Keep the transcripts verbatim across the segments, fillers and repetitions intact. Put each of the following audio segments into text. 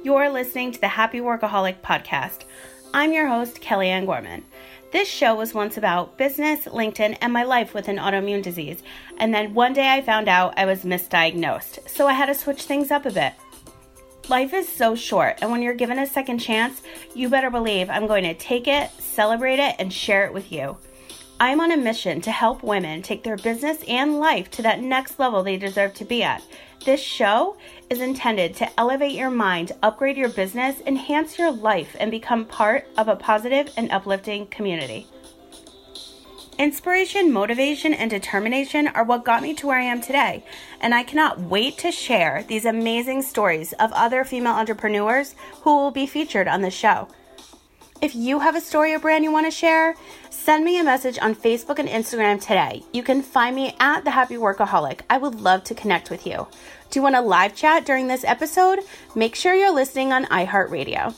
You're listening to the Happy Workaholic podcast. I'm your host, Kellyanne Gorman. This show was once about business, LinkedIn, and my life with an autoimmune disease. And then one day I found out I was misdiagnosed, so I had to switch things up a bit. Life is so short, and when you're given a second chance, you better believe I'm going to take it, celebrate it, and share it with you. I'm on a mission to help women take their business and life to that next level they deserve to be at. This show is intended to elevate your mind, upgrade your business, enhance your life, and become part of a positive and uplifting community. Inspiration, motivation, and determination are what got me to where I am today, and I cannot wait to share these amazing stories of other female entrepreneurs who will be featured on the show. If you have a story or brand you want to share, send me a message on Facebook and Instagram today. You can find me at The Happy Workaholic. I would love to connect with you. Do you want a live chat during this episode? Make sure you're listening on iHeartRadio.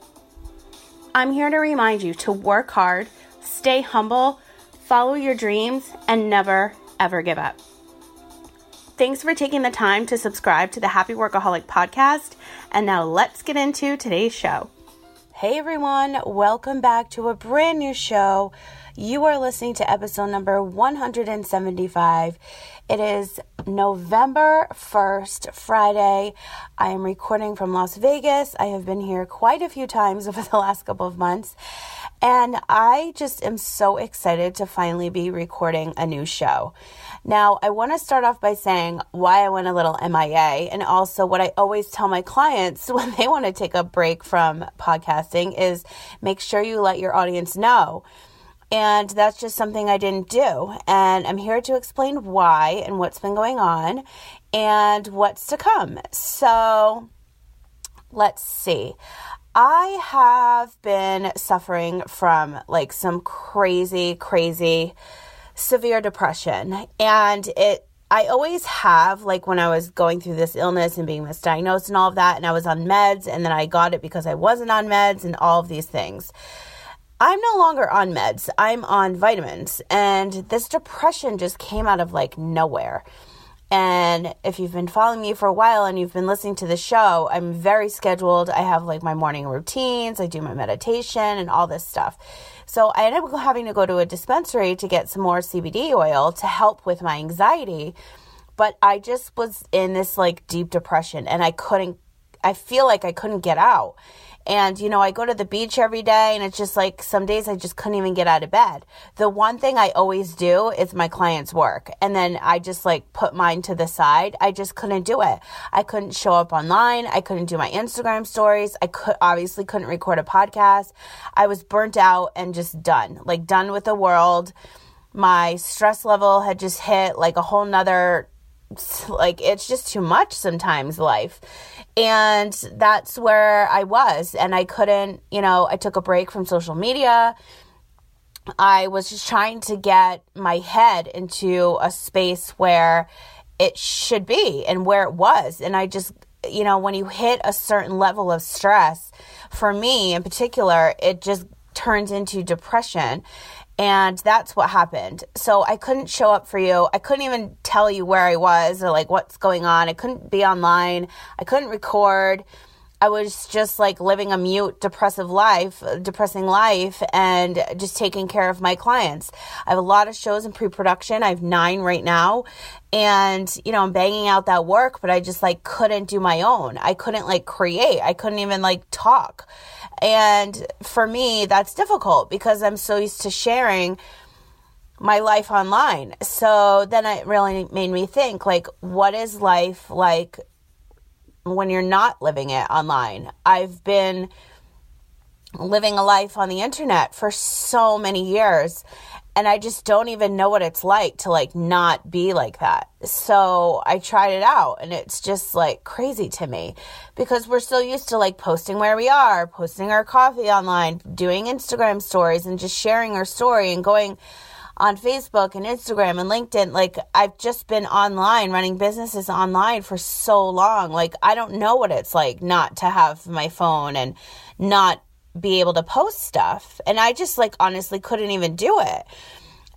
I'm here to remind you to work hard, stay humble, follow your dreams, and never, ever give up. Thanks for taking the time to subscribe to the Happy Workaholic podcast. And now let's get into today's show. Hey everyone, welcome back to a brand new show. You are listening to episode number one hundred seventy-five. It is November first, Friday. I am recording from Las Vegas. I have been here quite a few times over the last couple of months, and I just am so excited to finally be recording a new show. Now, I want to start off by saying why I went a little M I A, and also what I always tell my clients when they want to take a break from podcasting is make sure you let your audience know. And that's just something I didn't do. And I'm here to explain why and what's been going on and what's to come. So let's see. I have been suffering from like some crazy, crazy severe depression. And it, I always have, like when I was going through this illness and being misdiagnosed and all of that, and I was on meds, and then I got it because I wasn't on meds and all of these things. I'm no longer on meds. I'm on vitamins. And this depression just came out of like nowhere. And if you've been following me for a while and you've been listening to the show, I'm very scheduled. I have like my morning routines. I do my meditation and all this stuff. So I ended up having to go to a dispensary to get some more C B D oil to help with my anxiety. But I just was in this like deep depression, and I couldn't, I feel like I couldn't get out. And, you know, I go to the beach every day, and it's just like some days I just couldn't even get out of bed. The one thing I always do is my clients' work. And then I just like put mine to the side. I just couldn't do it. I couldn't show up online. I couldn't do my Instagram stories. I could obviously couldn't record a podcast. I was burnt out and just done, like done with the world. My stress level had just hit like a whole nother, like it's just too much sometimes, life. And that's where I was, and I couldn't, you know, I took a break from social media. I was just trying to get my head into a space where it should be and where it was. And I just, you know, when you hit a certain level of stress, for me in particular, it just turns into depression. And that's what happened. So I couldn't show up for you. I couldn't even tell you where I was or like what's going on. I couldn't be online. I couldn't record. I was just like living a mute, depressive life, depressing life, and just taking care of my clients. I have a lot of shows in pre-production. I have nine right now. And, you know, I'm banging out that work, but I just like couldn't do my own. I couldn't like create. I couldn't even like talk. And for me, that's difficult because I'm so used to sharing my life online. So then it really made me think, like, what is life like when you're not living it online? I've been living a life on the internet for so many years, and I just don't even know what it's like to like not be like that. So I tried it out, and it's just like crazy to me because we're so used to like posting where we are, posting our coffee online, doing Instagram stories, and just sharing our story and going on Facebook and Instagram and LinkedIn. Like, I've just been online, running businesses online for so long. Like, I don't know what it's like not to have my phone and not be able to post stuff. And I just like honestly couldn't even do it.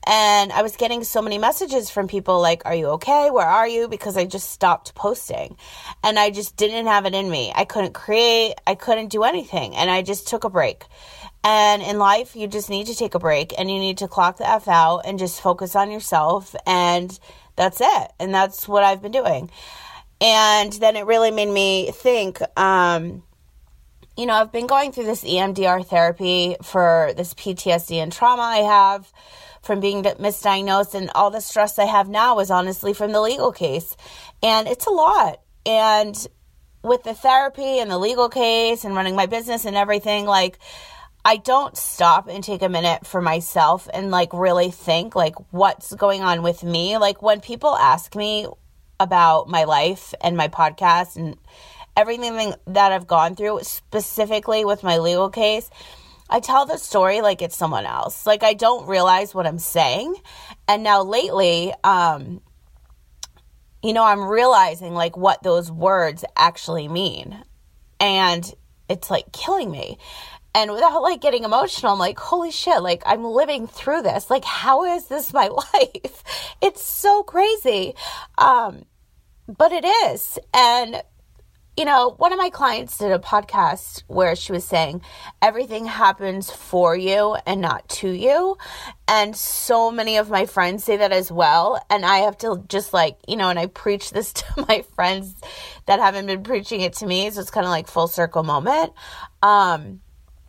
And I was getting so many messages from people like, are you okay? Where are you? Because I just stopped posting and I just didn't have it in me. I couldn't create. I couldn't do anything. And I just took a break. And in life, you just need to take a break and you need to clock the F out and just focus on yourself. And that's it. And that's what I've been doing. And then it really made me think, um, you know, I've been going through this E M D R therapy for this P T S D and trauma I have from being misdiagnosed, and all the stress I have now is honestly from the legal case. And it's a lot. And with the therapy and the legal case and running my business and everything, like, I don't stop and take a minute for myself and like really think like what's going on with me. Like when people ask me about my life and my podcast and everything that I've gone through, specifically with my legal case, I tell the story like it's someone else. Like I don't realize what I'm saying. And now lately, um, you know, I'm realizing like what those words actually mean. And it's like killing me. And without like getting emotional, I'm like, holy shit, like I'm living through this. Like, how is this my life? It's so crazy. Um, but it is. And you know, one of my clients did a podcast where she was saying everything happens for you and not to you. And so many of my friends say that as well. And I have to just like, you know, and I preach this to my friends that haven't been preaching it to me. So it's kind of like full circle moment. Um,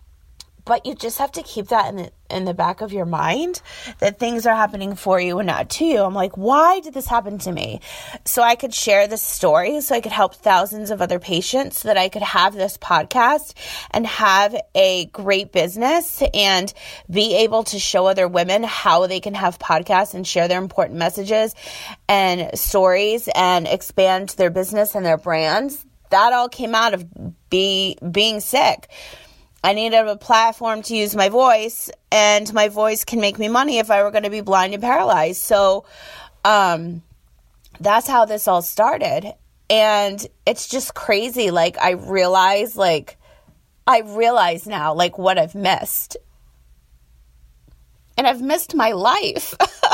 But you just have to keep that in the in the back of your mind that things are happening for you and not to you. I'm like, why did this happen to me? So I could share this story, so I could help thousands of other patients, so that I could have this podcast and have a great business and be able to show other women how they can have podcasts and share their important messages and stories and expand their business and their brands. That all came out of be being sick. I needed a platform to use my voice, and my voice can make me money if I were going to be blind and paralyzed. So um, that's how this all started. And it's just crazy. Like, I realize, like, I realize now, like, what I've missed. And I've missed my life.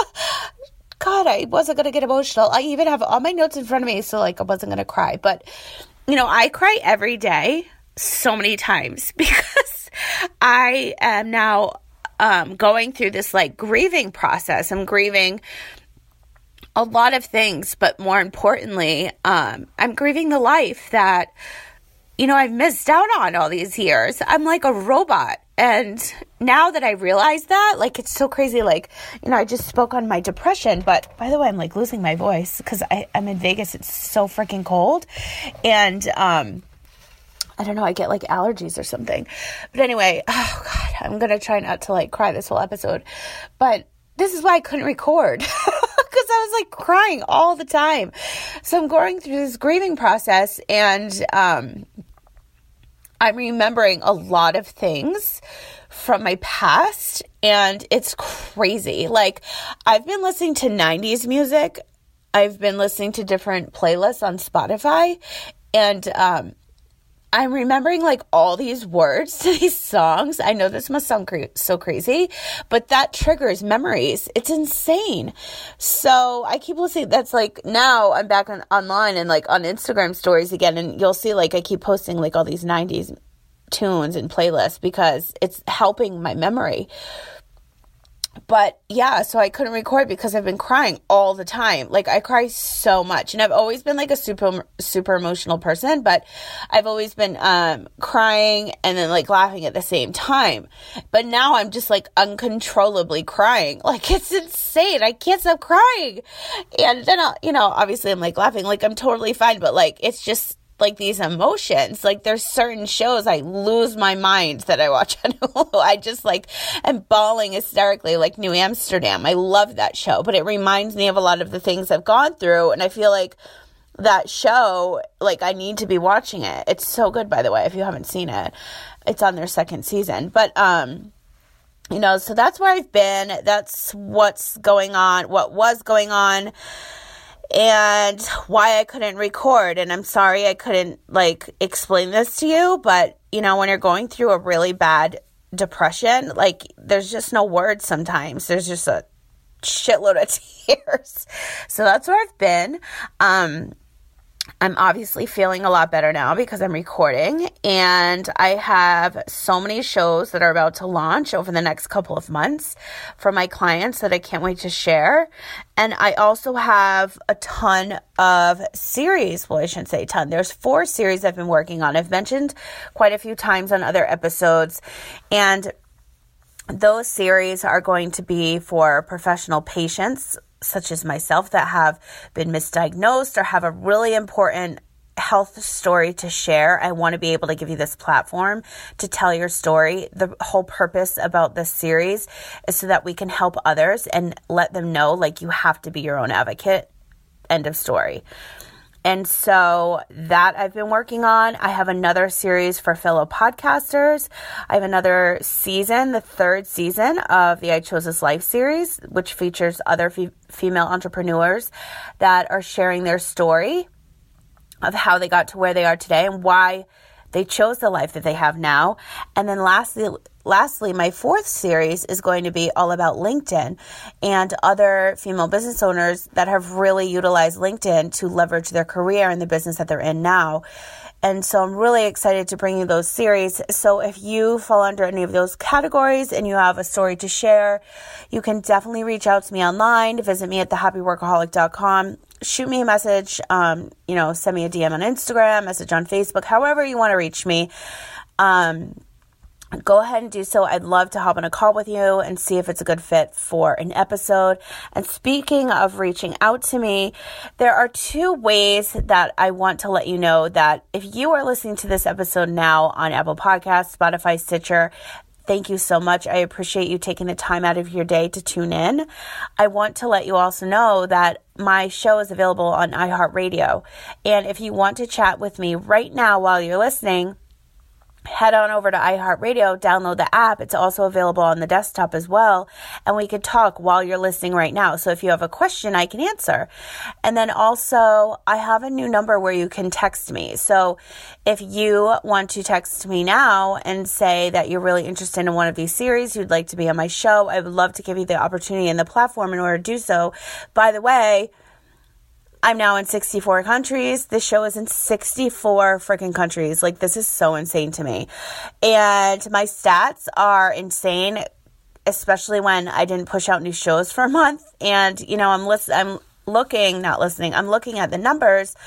God, I wasn't going to get emotional. I even have all my notes in front of me, so, like, I wasn't going to cry. But, you know, I cry every day. So many times because I am now um, going through this like grieving process. I'm grieving a lot of things, but more importantly, um, I'm grieving the life that, you know, I've missed out on all these years. I'm like a robot. And now that I realize that, like, it's so crazy. Like, you know, I just spoke on my depression, but by the way, I'm like losing my voice because I'm in Vegas. It's so freaking cold. And, um, I don't know, I get like allergies or something. But anyway, oh God, I'm going to try not to like cry this whole episode. But this is why I couldn't record because I was like crying all the time. So I'm going through this grieving process, and um, I'm remembering a lot of things from my past, and it's crazy. Like, I've been listening to nineties music. I've been listening to different playlists on Spotify, and um I'm remembering like all these words to these songs. I know this must sound cra- so crazy, but that triggers memories. It's insane. So I keep listening. That's like, now I'm back on online and like on Instagram stories again. And you'll see like I keep posting like all these nineties tunes and playlists because it's helping my memory. But yeah, so I couldn't record because I've been crying all the time. Like, I cry so much, and I've always been like a super, super emotional person, but I've always been um, crying and then like laughing at the same time. But now I'm just like uncontrollably crying. Like, it's insane. I can't stop crying. And then, I'll, you know, obviously I'm like laughing, like I'm totally fine, but like, it's just like these emotions. Like, there's certain shows I lose my mind that I watch on Hulu. I just like am bawling hysterically, like New Amsterdam. I love that show, but it reminds me of a lot of the things I've gone through, and I feel like that show, like, I need to be watching it. It's so good, by the way, if you haven't seen it. It's on their second season. But um you know, so that's where I've been. That's what's going on, what was going on, and why I couldn't record. And I'm sorry I couldn't like explain this to you, but you know, when you're going through a really bad depression, like, there's just no words sometimes. There's just a shitload of tears. So that's where I've been. Um, I'm obviously feeling a lot better now because I'm recording, and I have so many shows that are about to launch over the next couple of months for my clients that I can't wait to share. And I also have a ton of series. Well, I shouldn't say ton. There's four series I've been working on. I've mentioned quite a few times on other episodes, and those series are going to be for professional patients such as myself that have been misdiagnosed or have a really important health story to share. I want to be able to give you this platform to tell your story. The whole purpose about this series is so that we can help others and let them know, like, you have to be your own advocate. End of story. And so that I've been working on. I have another series for fellow podcasters. I have another season, the third season of the I Chose This Life series, which features other fe- female entrepreneurs that are sharing their story of how they got to where they are today and why they chose the life that they have now. And then lastly, lastly, my fourth series is going to be all about LinkedIn and other female business owners that have really utilized LinkedIn to leverage their career in the business that they're in now. And so I'm really excited to bring you those series. So if you fall under any of those categories and you have a story to share, you can definitely reach out to me online. Visit me at the happy workaholic dot com. Shoot me a message, um, you know, send me a D M on Instagram, message on Facebook, however you want to reach me. Um, go ahead and do so. I'd love to hop on a call with you and see if it's a good fit for an episode. And speaking of reaching out to me, there are two ways that I want to let you know that if you are listening to this episode now on Apple Podcasts, Spotify, Stitcher, thank you so much. I appreciate you taking the time out of your day to tune in. I want to let you also know that my show is available on iHeartRadio. And if you want to chat with me right now while you're listening, head on over to iHeartRadio, download the app. It's also available on the desktop as well. And we could talk while you're listening right now. So if you have a question, I can answer. And then also, I have a new number where you can text me. So if you want to text me now and say that you're really interested in one of these series, you'd like to be on my show, I would love to give you the opportunity and the platform in order to do so. By the way, I'm now in sixty-four countries. This show is in sixty-four freaking countries. Like, this is so insane to me. And my stats are insane, especially when I didn't push out new shows for a month. And, you know, I'm list- I'm looking, not listening, I'm looking at the numbers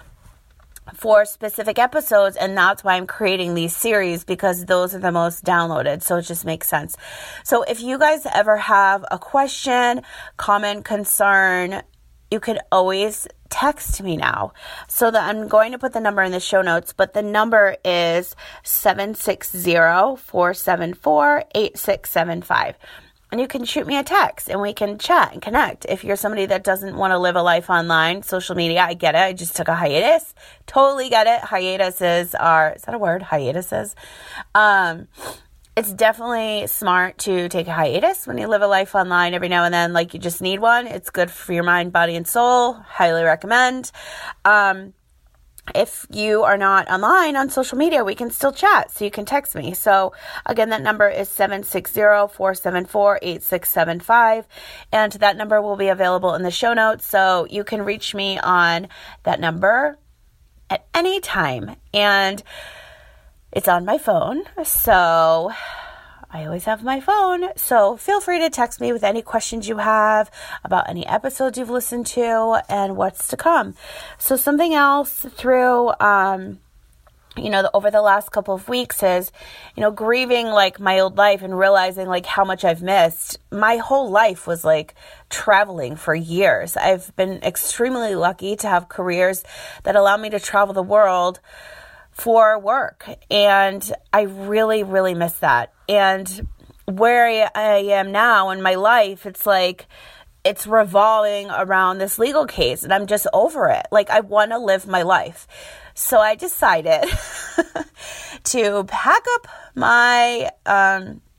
for specific episodes, and that's why I'm creating these series, because those are the most downloaded. So it just makes sense. So if you guys ever have a question, comment, concern, you could always text me now. So that I'm going to put the number in the show notes, but the number is seven six zero, four seven four, eight six seven five. And you can shoot me a text and we can chat and connect. If you're somebody that doesn't want to live a life online, social media, I get it. I just took a hiatus. Totally get it. Hiatuses are, is that a word? Hiatuses. Um, It's definitely smart to take a hiatus when you live a life online every now and then, like you just need one. It's good for your mind, body, and soul. Highly recommend. Um, if you are not online on social media, we can still chat, so you can text me. So again, that number is seven six zero, four seven four, eight six seven five, and that number will be available in the show notes, so you can reach me on that number at any time. And it's on my phone, so I always have my phone. So feel free to text me with any questions you have about any episodes you've listened to and what's to come. So something else through, um, you know, the, over the last couple of weeks is, you know, grieving like my old life and realizing like how much I've missed. My whole life was like traveling for years. I've been extremely lucky to have careers that allow me to travel the world for work. And I really, really miss that. And where I, I am now in my life, it's like, it's revolving around this legal case and I'm just over it. Like, I want to live my life. So I decided to pack up my, um,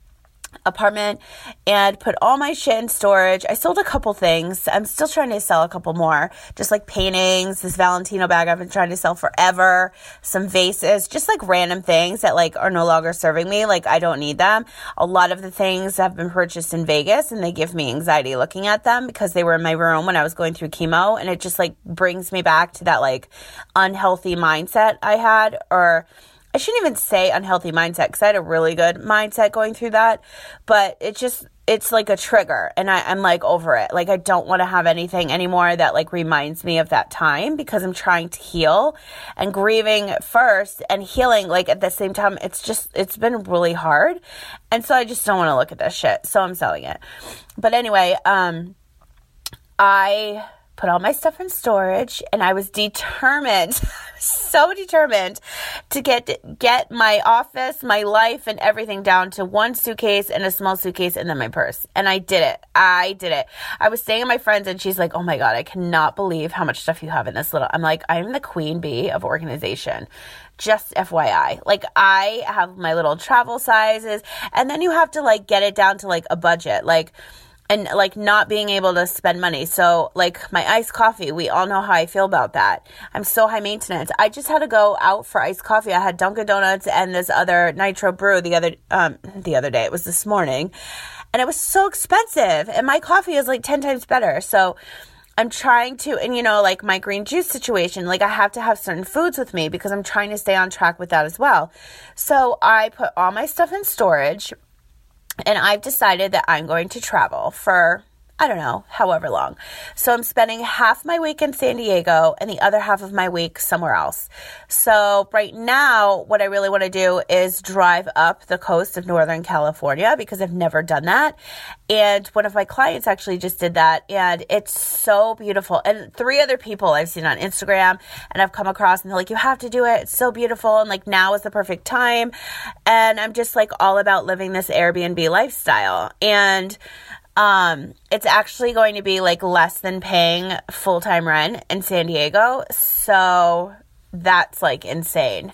apartment and put all my shit in storage. I sold a couple things. I'm still trying to sell a couple more, just like paintings, this Valentino bag I've been trying to sell forever, some vases, just like random things that like are no longer serving me. Like I don't need them. A lot of the things have been purchased in Vegas and they give me anxiety looking at them because they were in my room when I was going through chemo, and it just like brings me back to that like unhealthy mindset I had, or I shouldn't even say unhealthy mindset because I had a really good mindset going through that, but it just, it's like a trigger and I, I'm like over it. Like I don't want to have anything anymore that like reminds me of that time because I'm trying to heal and grieving first and healing like at the same time. It's just, it's been really hard. And so I just don't want to look at this shit. So I'm selling it. But anyway, um, I put all my stuff in storage and I was determined, so determined to get get my office, my life, and everything down to one suitcase and a small suitcase and then my purse. And I did it. I did it. I was staying at my friend's and she's like, oh my God, I cannot believe how much stuff you have in this little. I'm like, I'm the queen bee of organization. Just F Y I. Like I have my little travel sizes and then you have to like get it down to like a budget. Like, and like not being able to spend money. So like my iced coffee, we all know how I feel about that. I'm so high maintenance. I just had to go out for iced coffee. I had Dunkin' Donuts and this other nitro brew the other, um, the other day. It was this morning and it was so expensive and my coffee is like ten times better. So I'm trying to, and you know, like my green juice situation, like I have to have certain foods with me because I'm trying to stay on track with that as well. So I put all my stuff in storage. And I've decided that I'm going to travel for, I don't know, however long. So I'm spending half my week in San Diego and the other half of my week somewhere else. So right now, what I really want to do is drive up the coast of Northern California because I've never done that. And one of my clients actually just did that. And it's so beautiful. And three other people I've seen on Instagram and I've come across and they're like, you have to do it. It's so beautiful. And like now is the perfect time. And I'm just like all about living this Airbnb lifestyle. And Um, it's actually going to be like less than paying full-time rent in San Diego. So that's like insane.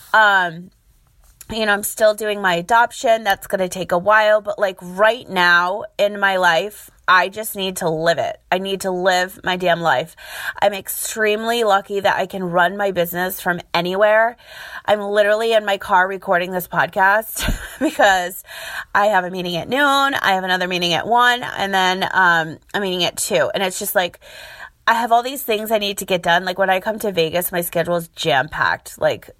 Um, you know, I'm still doing my adoption. That's going to take a while, but like right now in my life, I just need to live it. I need to live my damn life. I'm extremely lucky that I can run my business from anywhere. I'm literally in my car recording this podcast because I have a meeting at noon. I have another meeting at one and then um, a meeting at two. And it's just like, I have all these things I need to get done. Like when I come to Vegas, my schedule is jam-packed. Like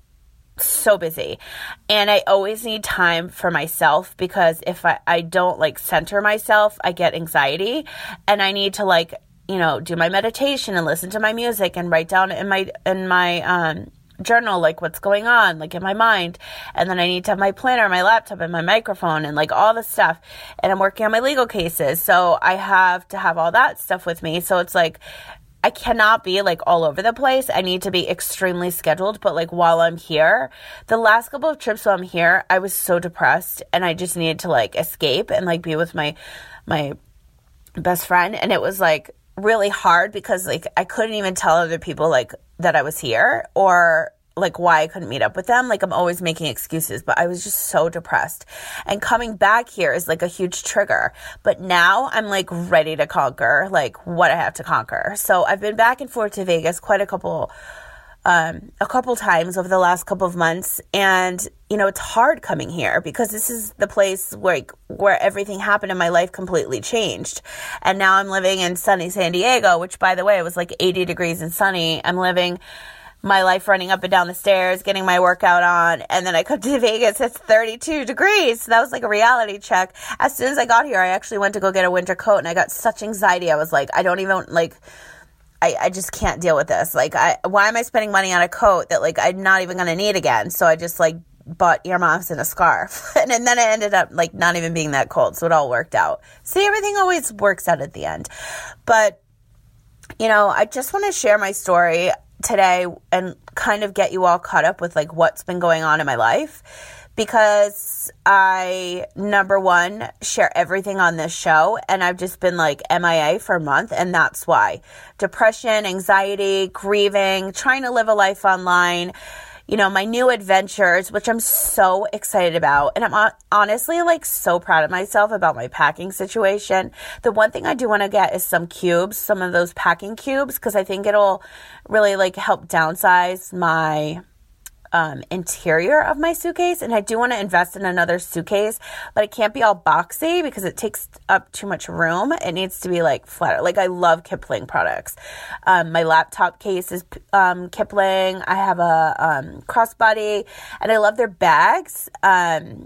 so busy. And I always need time for myself because if I, I don't like center myself, I get anxiety and I need to like, you know, do my meditation and listen to my music and write down in my, in my, um, journal, like what's going on, like in my mind. And then I need to have my planner, my laptop and my microphone and like all the stuff. And I'm working on my legal cases. So I have to have all that stuff with me. So it's like, I cannot be like all over the place. I need to be extremely scheduled. But like while I'm here, the last couple of trips while I'm here, I was so depressed and I just needed to like escape and like be with my, my best friend. And it was like really hard because like I couldn't even tell other people like that I was here or like why I couldn't meet up with them. Like I'm always making excuses, but I was just so depressed. And coming back here is like a huge trigger. But now I'm like ready to conquer like what I have to conquer. So I've been back and forth to Vegas quite a couple um a couple times over the last couple of months. And you know, it's hard coming here because this is the place where like, where everything happened in my life completely changed. And now I'm living in sunny San Diego, which by the way, it was like eighty degrees and sunny. I'm living my life running up and down the stairs, getting my workout on. And then I come to Vegas, it's thirty-two degrees. So that was like a reality check. As soon as I got here, I actually went to go get a winter coat and I got such anxiety. I was like, I don't even like, I, I just can't deal with this. Like, I, why am I spending money on a coat that like I'm not even going to need again? So I just like bought earmuffs and a scarf. and, and then it ended up like not even being that cold. So it all worked out. See, everything always works out at the end. But, you know, I just want to share my story today and kind of get you all caught up with like what's been going on in my life because I, number one, share everything on this show and I've just been like M I A for a month and that's why. Depression, anxiety, grieving, trying to live a life online, you know, my new adventures, which I'm so excited about. And I'm honestly like so proud of myself about my packing situation. The one thing I do want to get is some cubes, some of those packing cubes, because I think it'll really like help downsize my um, interior of my suitcase. And I do want to invest in another suitcase, but it can't be all boxy because it takes up too much room. It needs to be like flatter. Like I love Kipling products. Um, my laptop case is um, Kipling. I have a um, crossbody and I love their bags. Um,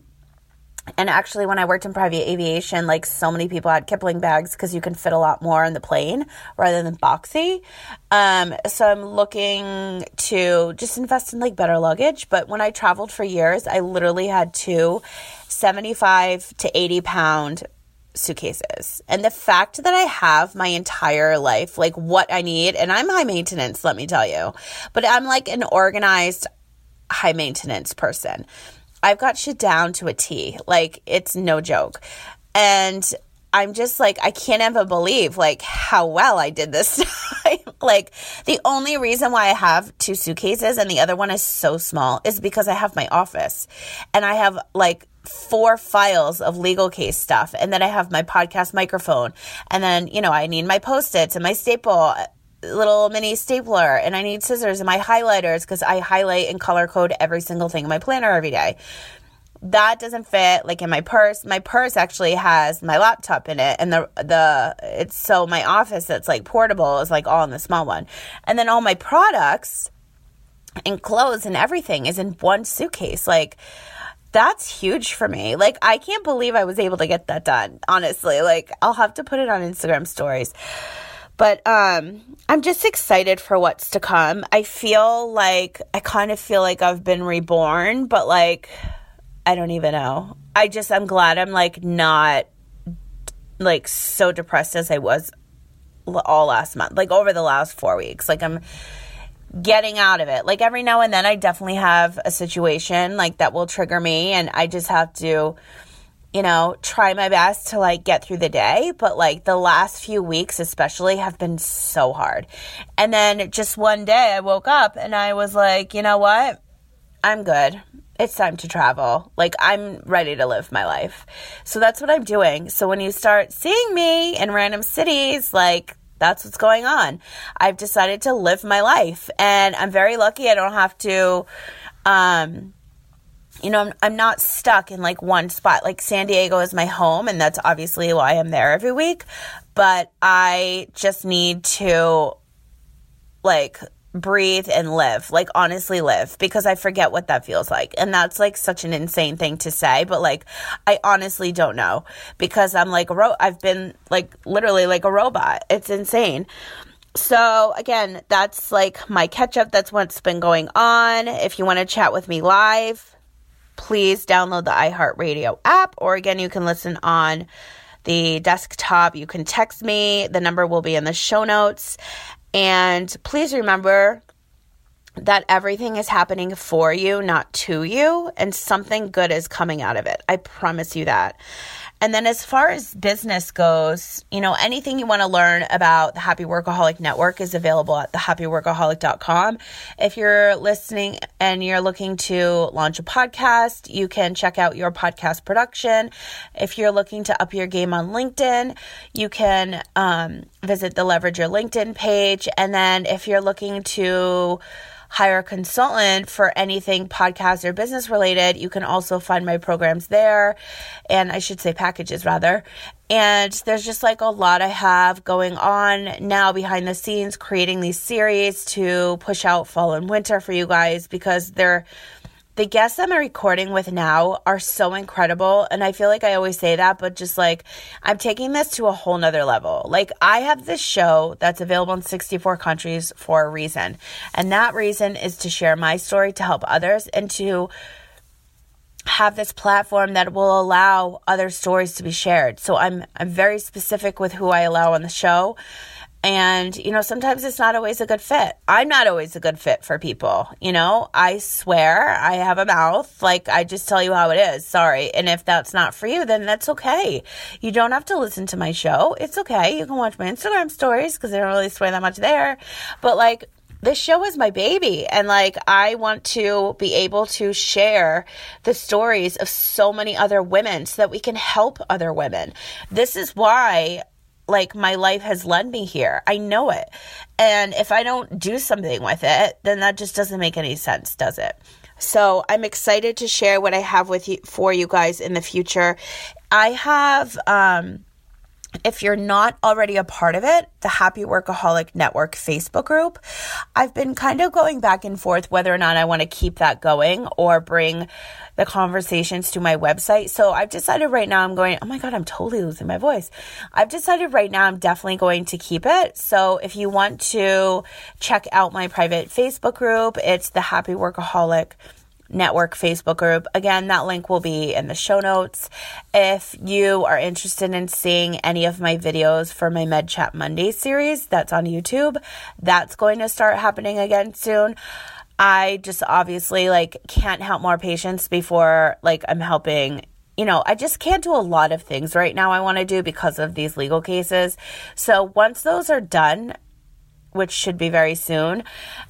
And actually, when I worked in private aviation, like so many people had Kipling bags because you can fit a lot more in the plane rather than boxy. Um, so I'm looking to just invest in like better luggage. But when I traveled for years, I literally had two seventy-five to eighty pound suitcases. And the fact that I have my entire life, like what I need, and I'm high maintenance, let me tell you, but I'm like an organized high maintenance person. I've got shit down to a T. Like, it's no joke. And I'm just like, I can't ever believe like how well I did this time. Like, the only reason why I have two suitcases and the other one is so small is because I have my office. And I have like four files of legal case stuff. And then I have my podcast microphone. And then, you know, I need my Post-its and my staple little mini stapler, and I need scissors and my highlighters because I highlight and color code every single thing in my planner every day. That doesn't fit like in my purse. My purse actually has my laptop in it, and the the it's so my office that's like portable is like all in the small one. And then all my products and clothes and everything is in one suitcase. Like, that's huge for me. Like, I can't believe I was able to get that done, honestly. Like, I'll have to put it on Instagram stories. But um, I'm just excited for what's to come. I feel like, I kind of feel like I've been reborn, but like, I don't even know. I just, I'm glad I'm like not like so depressed as I was all last month, like over the last four weeks. Like I'm getting out of it. Like every now and then I definitely have a situation like that will trigger me, and I just have to, you know, try my best to like get through the day. But like the last few weeks especially have been so hard. And then just one day I woke up and I was like, you know what? I'm good. It's time to travel. Like, I'm ready to live my life. So that's what I'm doing. So when you start seeing me in random cities, like, that's what's going on. I've decided to live my life, and I'm very lucky I don't have to, um, you know, I'm, I'm not stuck in like one spot. Like San Diego is my home, and that's obviously why I'm there every week. But I just need to like breathe and live, like honestly live, because I forget what that feels like. And that's like such an insane thing to say, but like, I honestly don't know, because I'm like, a ro- I've been like literally like a robot. It's insane. So again, that's like my catch up. That's what's been going on. If you want to chat with me live, please download the iHeartRadio app, or again, you can listen on the desktop. You can text me. The number will be in the show notes. And please remember that everything is happening for you, not to you, and something good is coming out of it. I promise you that. And then as far as business goes, you know, anything you want to learn about the Happy Workaholic Network is available at the happy workaholic dot com. If you're listening and you're looking to launch a podcast, you can check out your podcast production. If you're looking to up your game on LinkedIn, you can um, visit the Leverage Your LinkedIn page. And then if you're looking to hire a consultant for anything podcast or business related, you can also find my programs there. And I should say packages rather. And there's just like a lot I have going on now behind the scenes, creating these series to push out fall and winter for you guys, because they're the guests I'm recording with now are so incredible. And I feel like I always say that, but just like, I'm taking this to a whole nother level. Like, I have this show that's available in sixty-four countries for a reason. And that reason is to share my story, to help others, and to have this platform that will allow other stories to be shared. So I'm, I'm very specific with who I allow on the show. And, you know, sometimes it's not always a good fit. I'm not always a good fit for people. You know, I swear I have a mouth. Like, I just tell you how it is. Sorry. And if that's not for you, then that's okay. You don't have to listen to my show. It's okay. You can watch my Instagram stories because I don't really swear that much there. But like, this show is my baby, and like I want to be able to share the stories of so many other women so that we can help other women. This is why like my life has led me here. I know it. And if I don't do something with it, then that just doesn't make any sense, does it? So I'm excited to share what I have with you for you guys in the future. I have um if you're not already a part of it, the Happy Workaholic Network Facebook group, I've been kind of going back and forth whether or not I want to keep that going or bring the conversations to my website. So I've decided right now I'm going, oh my God, I'm totally losing my voice. I've decided right now I'm definitely going to keep it. So if you want to check out my private Facebook group, it's the Happy Workaholic Network Facebook group. Again, that link will be in the show notes. If you are interested in seeing any of my videos for my Med Chat Monday series, that's on YouTube. That's going to start happening again soon. I just obviously like can't help more patients before like I'm helping. You know, I just can't do a lot of things right now I want to do because of these legal cases. So once those are done, which should be very soon,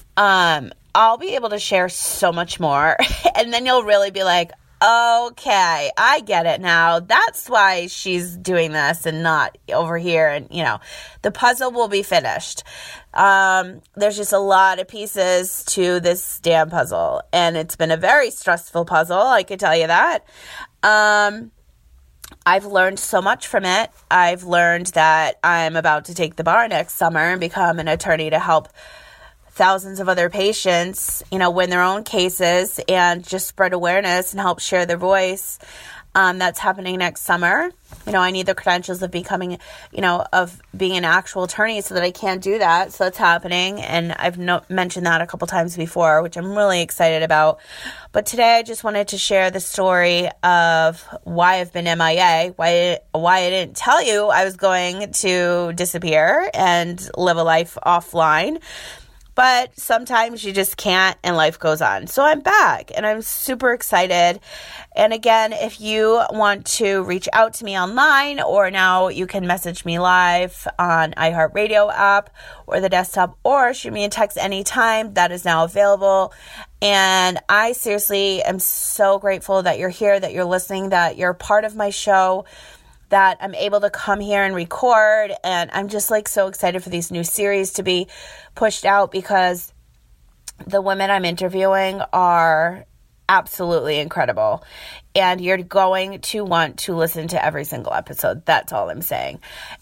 um, I'll be able to share so much more. And then you'll really be like, okay, I get it now. That's why she's doing this and not over here. And, you know, the puzzle will be finished. Um, there's just a lot of pieces to this damn puzzle. And it's been a very stressful puzzle, I could tell you that. Um, I've learned so much from it. I've learned that I'm about to take the bar next summer and become an attorney to help thousands of other patients, you know, win their own cases and just spread awareness and help share their voice. Um, that's happening next summer. You know, I need the credentials of becoming, you know, of being an actual attorney so that I can do that. So that's happening. And I've no- mentioned that a couple times before, which I'm really excited about. But today I just wanted to share the story of why I've been M I A, why, why I didn't tell you I was going to disappear and live a life offline. But sometimes you just can't and life goes on. So I'm back and I'm super excited. And again, if you want to reach out to me online, or now you can message me live on iHeartRadio app or the desktop, or shoot me a text anytime. That is now available. And I seriously am so grateful that you're here, that you're listening, that you're part of my show, that I'm able to come here and record. And I'm just like so excited for these new series to be pushed out because the women I'm interviewing are absolutely incredible. And you're going to want to listen to every single episode. That's all I'm saying.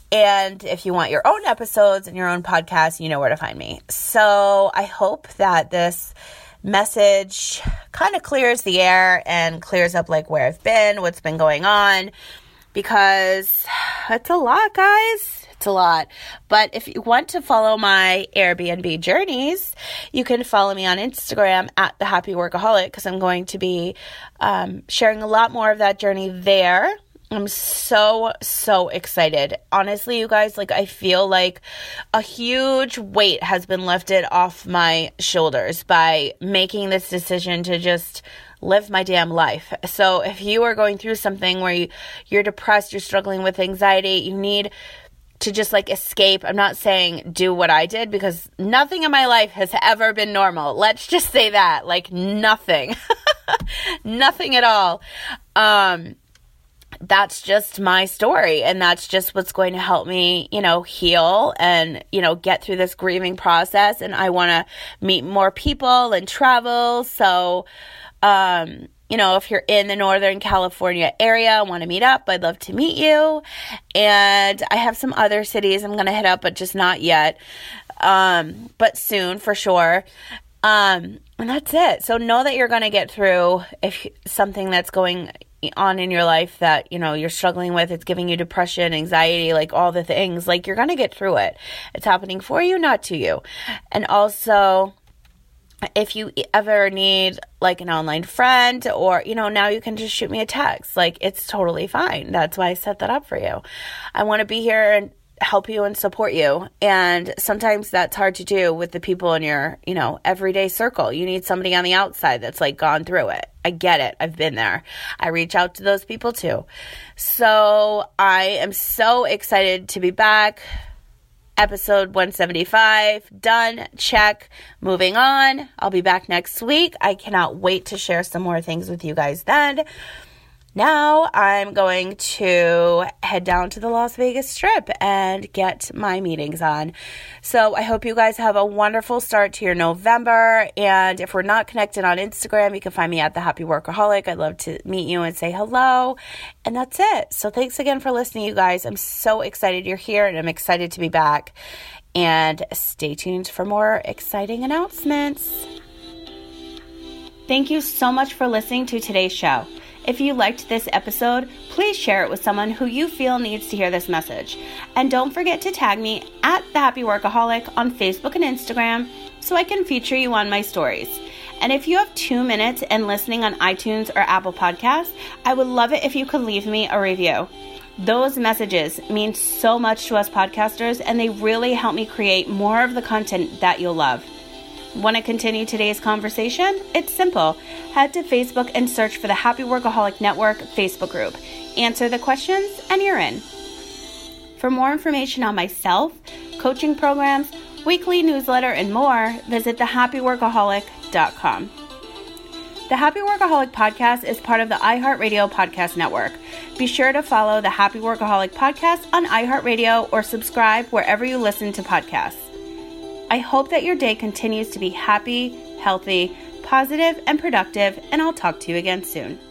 And if you want your own episodes and your own podcast, you know where to find me. So I hope that this message kind of clears the air and clears up like where I've been, what's been going on. Because it's a lot, guys. It's a lot. But if you want to follow my Airbnb journeys, you can follow me on Instagram at The Happy Workaholic, because I'm going to be um, sharing a lot more of that journey there. I'm so, so excited. Honestly, you guys, like I feel like a huge weight has been lifted off my shoulders by making this decision to just live my damn life. So if you are going through something where you, you're depressed, you're struggling with anxiety, you need to just like escape. I'm not saying do what I did, because nothing in my life has ever been normal. Let's just say that, like nothing, nothing at all. Um, that's just my story. And that's just what's going to help me, you know, heal and, you know, get through this grieving process. And I want to meet more people and travel. So, Um, you know, if you're in the Northern California area, want to meet up, I'd love to meet you. And I have some other cities I'm going to hit up, but just not yet. Um, but soon for sure. Um, and that's it. So know that you're going to get through if something that's going on in your life that, you know, you're struggling with, it's giving you depression, anxiety, like all the things, like you're going to get through it. It's happening for you, not to you. And also, if you ever need like an online friend, or, you know, now you can just shoot me a text. Like, it's totally fine. That's why I set that up for you. I want to be here and help you and support you. And sometimes that's hard to do with the people in your, you know, everyday circle. You need somebody on the outside that's like gone through it. I get it. I've been there. I reach out to those people too. So I am so excited to be back. episode one seventy-five. Done. Check. Moving on. I'll be back next week. I cannot wait to share some more things with you guys then. Now I'm going to head down to the Las Vegas Strip and get my meetings on. So I hope you guys have a wonderful start to your November. And if we're not connected on Instagram, you can find me at The Happy Workaholic. I'd love to meet you and say hello. And that's it. So thanks again for listening, you guys. I'm so excited you're here and I'm excited to be back. And stay tuned for more exciting announcements. Thank you so much for listening to today's show. If you liked this episode, please share it with someone who you feel needs to hear this message. And don't forget to tag me at The Happy Workaholic on Facebook and Instagram so I can feature you on my stories. And if you have two minutes and listening on iTunes or Apple Podcasts, I would love it if you could leave me a review. Those messages mean so much to us podcasters, and they really help me create more of the content that you'll love. Want to continue today's conversation? It's simple. Head to Facebook and search for the Happy Workaholic Network Facebook group. Answer the questions and you're in. For more information on myself, coaching programs, weekly newsletter, and more, visit the happy workaholic dot com. The Happy Workaholic Podcast is part of the iHeartRadio Podcast Network. Be sure to follow the Happy Workaholic Podcast on iHeartRadio or subscribe wherever you listen to podcasts. I hope that your day continues to be happy, healthy, positive, and productive, and I'll talk to you again soon.